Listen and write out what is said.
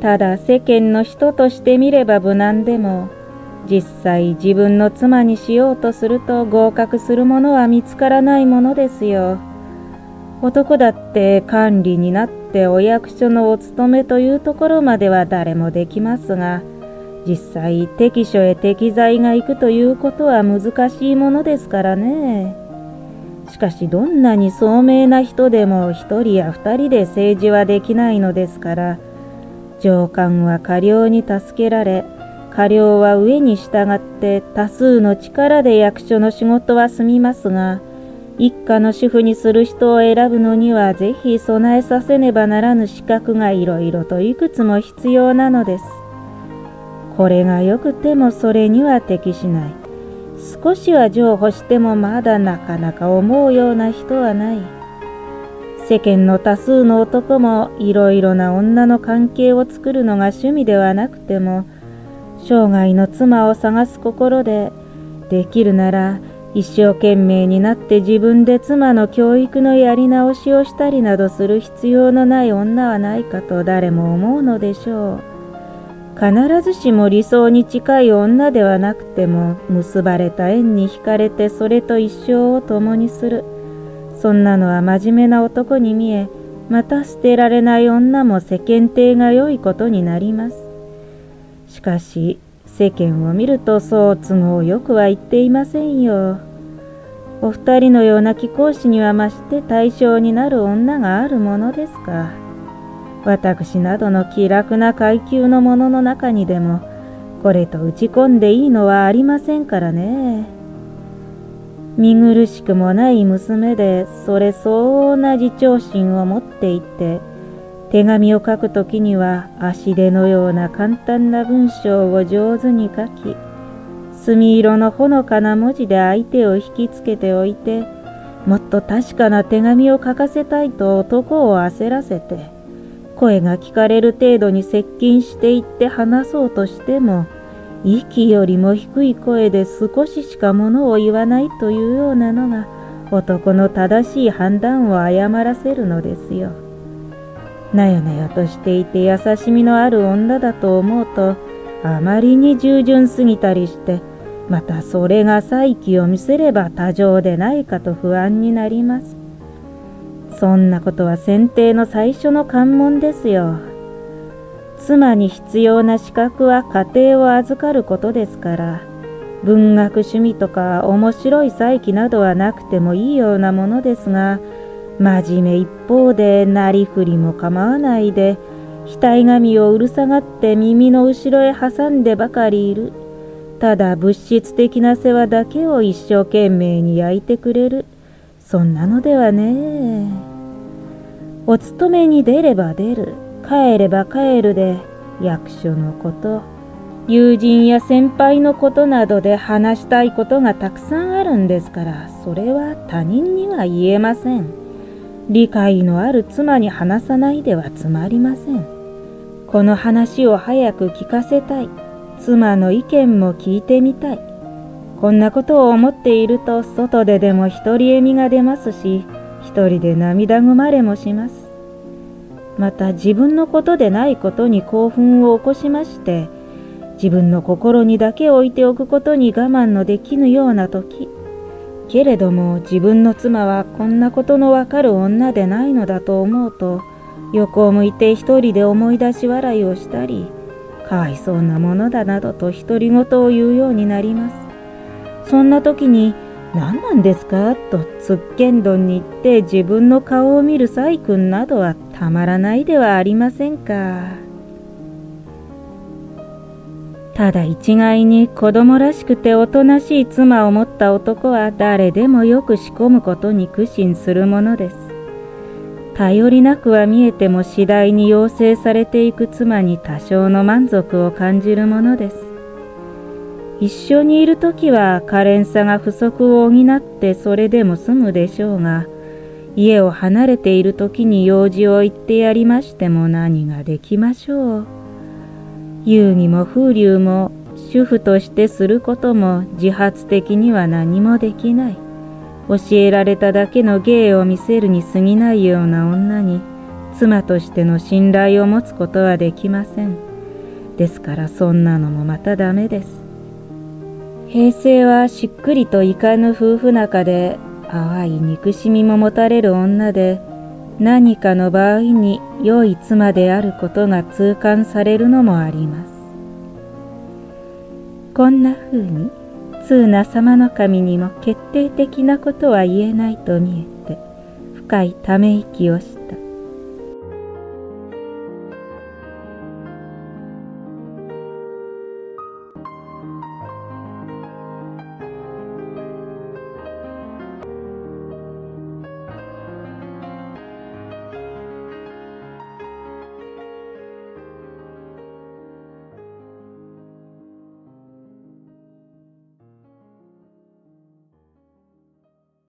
ただ世間の人として見れば無難でも、実際自分の妻にしようとすると合格するものは見つからないものですよ。男だって管理になってお役所のお勤めというところまでは誰もできますが、実際適所へ適材が行くということは難しいものですからね。しかしどんなに聡明な人でも一人や二人で政治はできないのですから、上官は下僚に助けられ、下僚は上に従って多数の力で役所の仕事は済みますが、一家の主婦にする人を選ぶのにはぜひ備えさせねばならぬ資格がいろいろといくつも必要なのです。これがよくてもそれには適しない。少しは譲歩してもまだなかなか思うような人はない。世間の多数の男もいろいろな女の関係を作るのが趣味ではなくても、生涯の妻を探す心で、できるなら一生懸命になって自分で妻の教育のやり直しをしたりなどする必要のない女はないかと誰も思うのでしょう。必ずしも理想に近い女ではなくても、結ばれた縁に惹かれてそれと一生を共にする。そんなのは真面目な男に見え、また捨てられない女も世間体が良いことになります。しかし世間を見るとそう都合よくは言っていませんよ。お二人のような貴公子にはまして対象になる女があるものですか。私などの気楽な階級の者の中にでもこれと打ち込んでいいのはありませんからね。見苦しくもない娘でそれ相応な自重心を持っていて、手紙を書くときには足手のような簡単な文章を上手に書き、墨色のほのかな文字で相手を引きつけておいて、もっと確かな手紙を書かせたいと男を焦らせて、声が聞かれる程度に接近していって話そうとしても、息よりも低い声で少ししかものを言わないというようなのが男の正しい判断を誤らせるのですよ。なよなよとしていて優しみのある女だと思うと、あまりに従順すぎたりして、またそれが才気を見せれば多情でないかと不安になります。そんなことは選定の最初の関門ですよ。妻に必要な資格は家庭を預かることですから、文学趣味とか面白い才気などはなくてもいいようなものですが、真面目一方でなりふりも構わないで、額紙をうるさがって耳の後ろへ挟んでばかりいる。ただ物質的な世話だけを一生懸命に焼いてくれる。そんなのではね。お勤めに出れば出る、帰れば帰るで、役所のこと、友人や先輩のことなどで話したいことがたくさんあるんですから、それは他人には言えません。理解のある妻に話さないではつまりません。この話を早く聞かせたい。妻の意見も聞いてみたい。こんなことを思っていると、外ででも一人笑みが出ますし、一人で涙ぐまれもします。また自分のことでないことに興奮を起こしまして、自分の心にだけ置いておくことに我慢のできぬような時、けれども自分の妻はこんなことのわかる女でないのだと思うと、横を向いて一人で思い出し笑いをしたり、かわいそうなものだなどと独り言を言うようになります。そんな時に、何なんですかとつっけんどんに言って自分の顔を見る細君などはたまらないではありませんか。ただ一概に子供らしくておとなしい妻を持った男は誰でもよく仕込むことに苦心するものです。頼りなくは見えても次第に養成されていく妻に多少の満足を感じるものです。一緒にいるときは可憐さが不足を補ってそれでも済むでしょうが、家を離れているときに用事を言ってやりましても何ができましょう。遊戯も風流も主婦としてすることも自発的には何もできない。教えられただけの芸を見せるに過ぎないような女に妻としての信頼を持つことはできません。ですからそんなのもまたダメです。平成はしっくりといかぬ夫婦仲で、淡い憎しみも持たれる女で、何かの場合に良い妻であることが痛感されるのもあります。こんな風に通な様の神にも決定的なことは言えないと見えて、深いため息をして